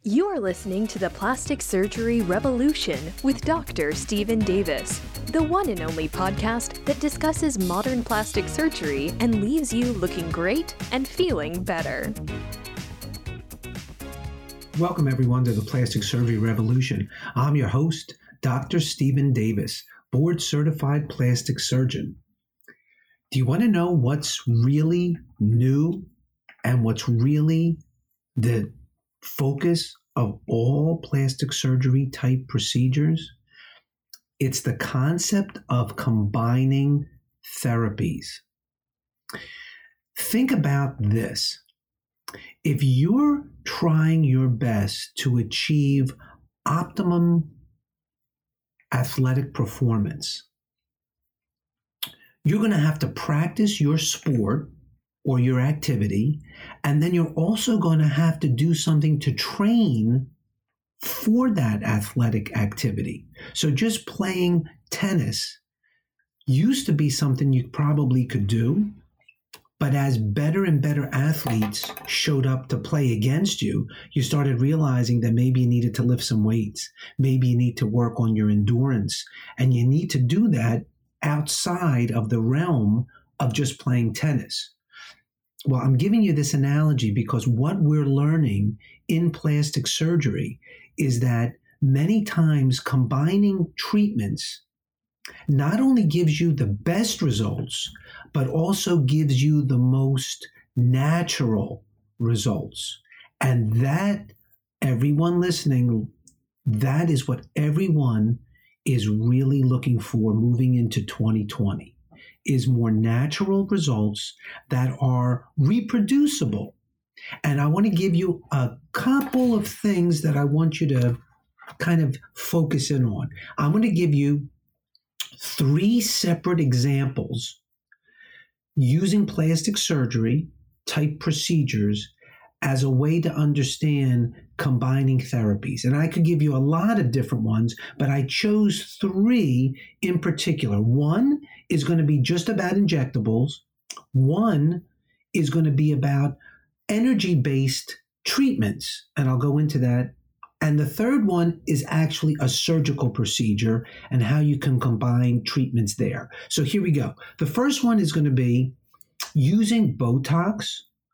You are listening to the Plastic Surgery Revolution with Dr. Stephen Davis, the one and only podcast that discusses modern plastic surgery and leaves you looking great and feeling better. Welcome, everyone, to the Plastic Surgery Revolution. I'm your host, Dr. Stephen Davis, board-certified plastic surgeon. Do you want to know what's really new and what's really the focus of all plastic surgery type procedures? It's the concept of combining therapies. Think about this. If you're trying your best to achieve optimum athletic performance, you're going to have to practice your sport or your activity, and then you're also going to have to do something to train for that athletic activity. So just playing tennis used to be something you probably could do, but as better and better athletes showed up to play against you, you started realizing that maybe you needed to lift some weights, maybe you need to work on your endurance, and you need to do that outside of the realm of just playing tennis. Well, I'm giving you this analogy because what we're learning in plastic surgery is that many times combining treatments not only gives you the best results, but also gives you the most natural results. And that, everyone listening, that is what everyone is really looking for moving into 2020. Is more natural results that are reproducible. And I want to give you a couple of things that I want you to kind of focus in on. I'm going to give you 3 separate examples using plastic surgery type procedures as a way to understand combining therapies. And I could give you a lot of different ones, but I chose 3 in particular. One is going to be just about injectables. One is going to be about energy-based treatments, and I'll go into that. And the third one is actually a surgical procedure and how you can combine treatments there. So here we go. The first one is going to be using Botox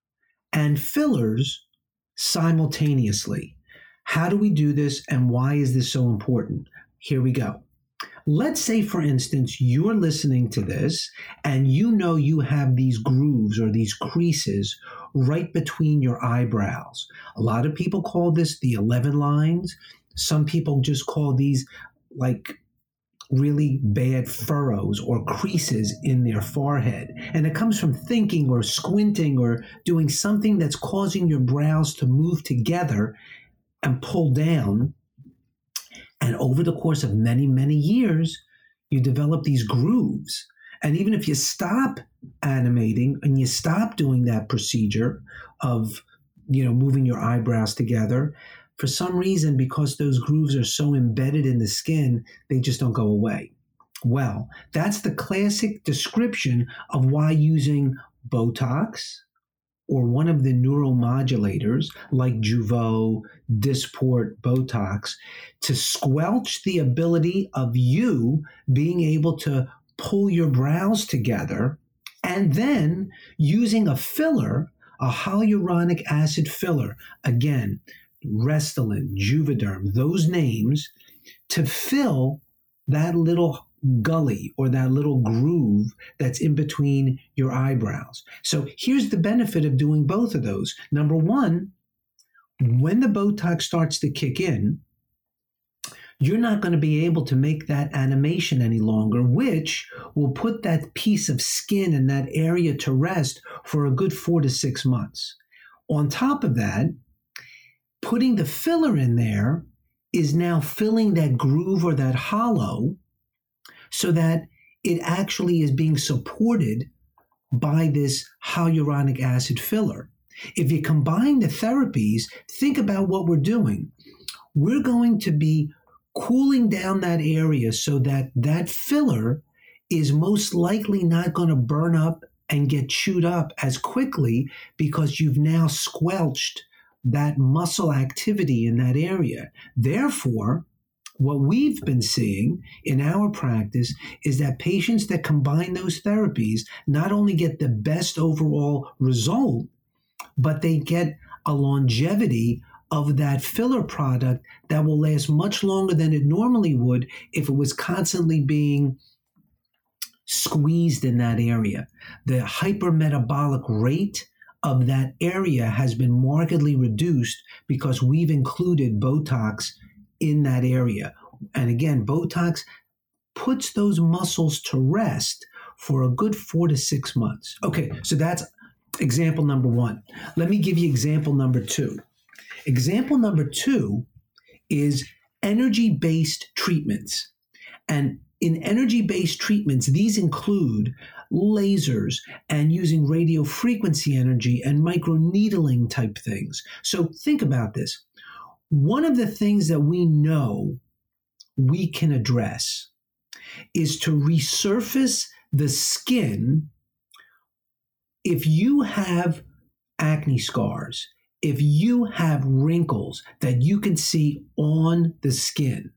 and fillers simultaneously. How do we do this and why is this so important? Here we go. Let's say, for instance, you're listening to this and you know you have these grooves or these creases right between your eyebrows. A lot of people call this the 11 lines. Some people just call these like really bad furrows or creases in their forehead. And it comes from thinking or squinting or doing something that's causing your brows to move together and pull down. And over the course of many, many years, you develop these grooves. And even if you stop animating and you stop doing that procedure of, moving your eyebrows together, for some reason, because those grooves are so embedded in the skin, they just don't go away. Well, that's the classic description of why using Botox or one of the neuromodulators like Jeuveau, Dysport, Botox, to squelch the ability of you being able to pull your brows together, and then using a filler, a hyaluronic acid filler, again, Restylane, Juvederm, those names, to fill that little gully or that little groove that's in between your eyebrows. So here's the benefit of doing both of those. Number one, when the Botox starts to kick in, you're not going to be able to make that animation any longer, which will put that piece of skin in that area to rest for a good 4 to 6 months. On top of that, putting the filler in there is now filling that groove or that hollow so that it actually is being supported by this hyaluronic acid filler. If you combine the therapies, think about what we're doing. We're going to be cooling down that area so that that filler is most likely not going to burn up and get chewed up as quickly because you've now squelched that muscle activity in that area. Therefore, what we've been seeing in our practice is that patients that combine those therapies not only get the best overall result, but they get a longevity of that filler product that will last much longer than it normally would if it was constantly being squeezed in that area. The hypermetabolic rate of that area has been markedly reduced because we've included Botox in that area. And again, Botox puts those muscles to rest for a good 4 to 6 months. Okay, so that's example number one. Let me give you example number two. Example number two is energy-based treatments. And in energy-based treatments, these include lasers and using radio frequency energy and microneedling type things. So think about this. One of the things that we know we can address is to resurface the skin. If you have acne scars, if you have wrinkles that you can see on the skin,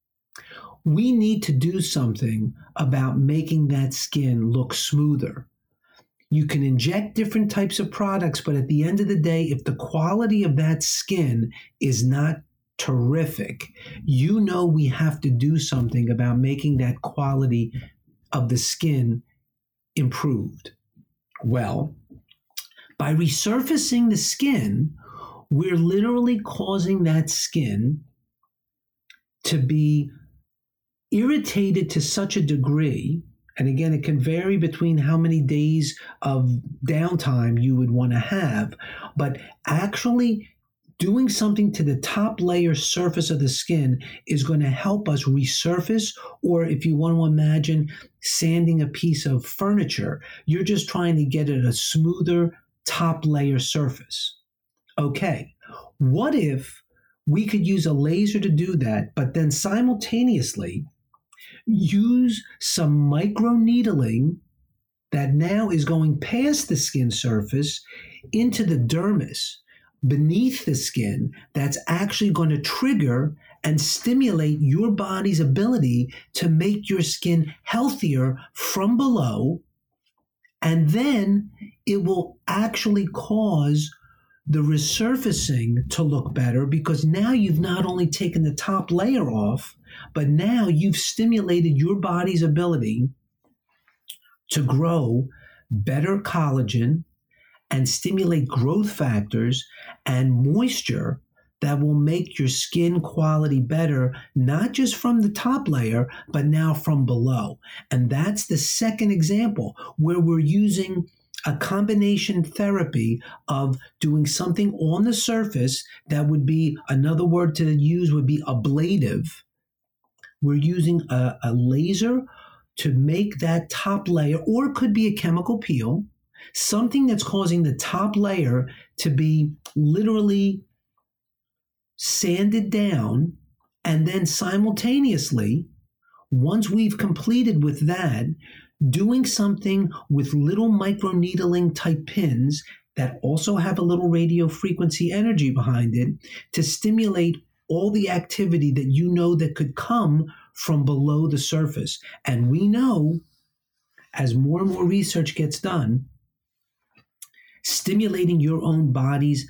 we need to do something about making that skin look smoother. You can inject different types of products, but at the end of the day, if the quality of that skin is not terrific, you know we have to do something about making that quality of the skin improved. Well, by resurfacing the skin, we're literally causing that skin to be irritated to such a degree, and again, it can vary between how many days of downtime you would want to have, but actually doing something to the top layer surface of the skin is going to help us resurface, or if you want to imagine sanding a piece of furniture, you're just trying to get it a smoother top layer surface. Okay, what if we could use a laser to do that, but then simultaneously use some microneedling that now is going past the skin surface into the dermis beneath the skin, that's actually going to trigger and stimulate your body's ability to make your skin healthier from below, and then it will actually cause the resurfacing to look better, because now you've not only taken the top layer off, but now you've stimulated your body's ability to grow better collagen and stimulate growth factors and moisture that will make your skin quality better, not just from the top layer, but now from below. And that's the second example where we're using a combination therapy of doing something on the surface that would be, another word to use would be ablative. We're using a laser to make that top layer, or it could be a chemical peel, something that's causing the top layer to be literally sanded down, and then simultaneously, once we've completed with that, doing something with little microneedling type pins that also have a little radio frequency energy behind it to stimulate all the activity that you know that could come from below the surface. And we know, as more and more research gets done, stimulating your own body's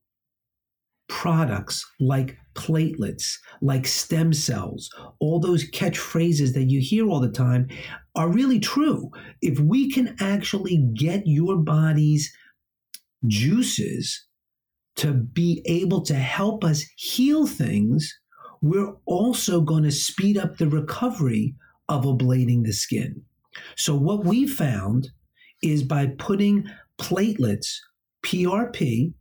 products like platelets, like stem cells, all those catchphrases that you hear all the time are really true. If we can actually get your body's juices to be able to help us heal things, we're also going to speed up the recovery of ablating the skin. So what we found is by putting platelets, PRP,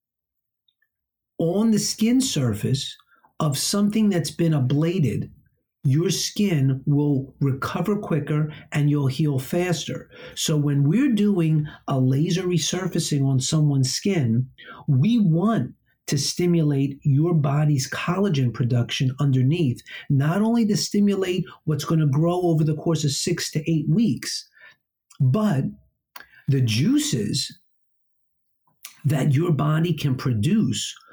on the skin surface of something that's been ablated, your skin will recover quicker and you'll heal faster. So when we're doing a laser resurfacing on someone's skin, we want to stimulate your body's collagen production underneath, not only to stimulate what's going to grow over the course of 6 to 8 weeks, but the juices that your body can produce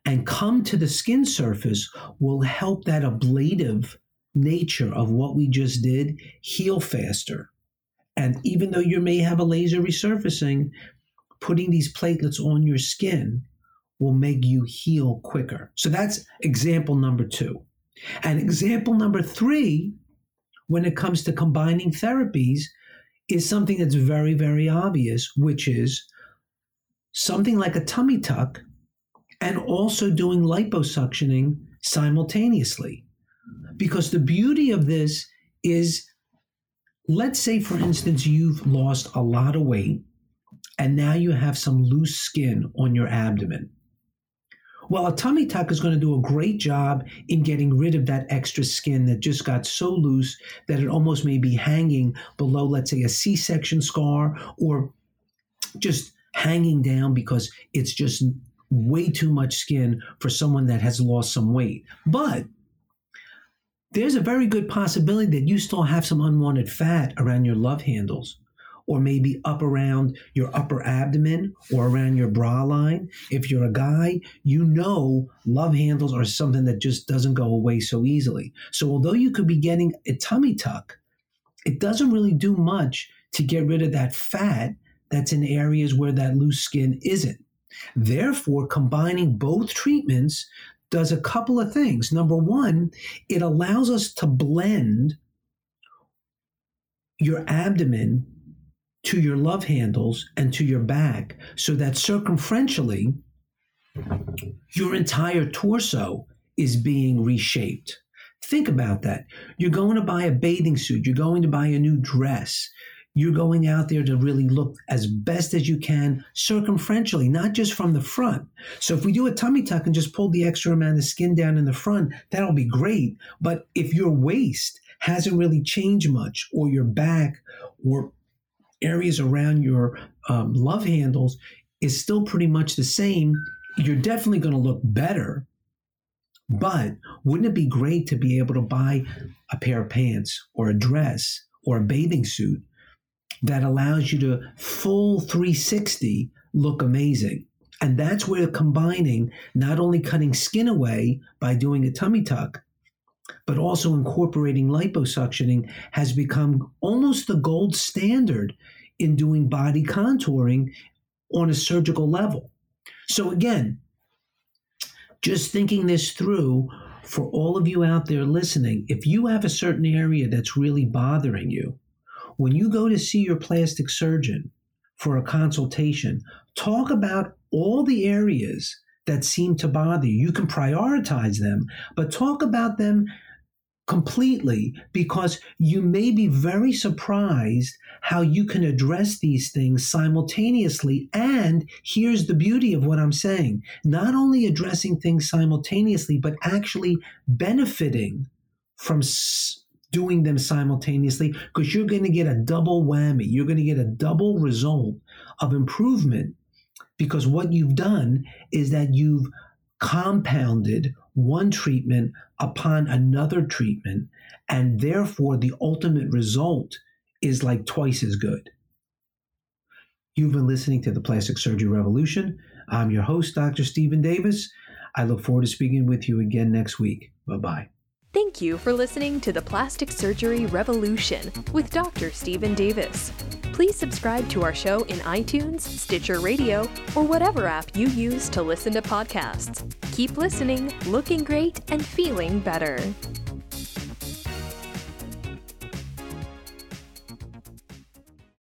and come to the skin surface will help that ablative nature of what we just did heal faster. And even though you may have a laser resurfacing, putting these platelets on your skin will make you heal quicker. So that's example number 2. And example number 3, when it comes to combining therapies, is something that's very, very obvious, which is something like a tummy tuck and also doing liposuctioning simultaneously. Because the beauty of this is, let's say, for instance, you've lost a lot of weight and now you have some loose skin on your abdomen. Well, a tummy tuck is going to do a great job in getting rid of that extra skin that just got so loose that it almost may be hanging below, let's say, a C-section scar, or just hanging down because it's just way too much skin for someone that has lost some weight. But there's a very good possibility that you still have some unwanted fat around your love handles, or maybe up around your upper abdomen or around your bra line. If you're a guy, you know love handles are something that just doesn't go away so easily. So although you could be getting a tummy tuck, it doesn't really do much to get rid of that fat that's in areas where that loose skin isn't. Therefore, combining both treatments does a couple of things. Number one, it allows us to blend your abdomen to your love handles and to your back so that circumferentially your entire torso is being reshaped. Think about that. You're going to buy a bathing suit. You're going to buy a new dress. You're going out there to really look as best as you can circumferentially, not just from the front. So if we do a tummy tuck and just pull the extra amount of skin down in the front, that'll be great. But if your waist hasn't really changed much, or your back, or areas around your love handles is still pretty much the same, you're definitely going to look better. But wouldn't it be great to be able to buy a pair of pants or a dress or a bathing suit that allows you to full 360 look amazing? And that's where combining, not only cutting skin away by doing a tummy tuck, but also incorporating liposuctioning has become almost the gold standard in doing body contouring on a surgical level. So again, just thinking this through, for all of you out there listening, if you have a certain area that's really bothering you, when you go to see your plastic surgeon for a consultation, talk about all the areas that seem to bother you. You can prioritize them, but talk about them completely, because you may be very surprised how you can address these things simultaneously. And here's the beauty of what I'm saying. Not only addressing things simultaneously, but actually benefiting from doing them simultaneously, because you're going to get a double whammy. You're going to get a double result of improvement, because what you've done is that you've compounded one treatment upon another treatment, and therefore the ultimate result is like twice as good. You've been listening to the Plastic Surgery Revolution. I'm your host, Dr. Stephen Davis. I look forward to speaking with you again next week. Bye-bye. Thank you for listening to the Plastic Surgery Revolution with Dr. Stephen Davis. Please subscribe to our show in iTunes, Stitcher Radio, or whatever app you use to listen to podcasts. Keep listening, looking great, and feeling better.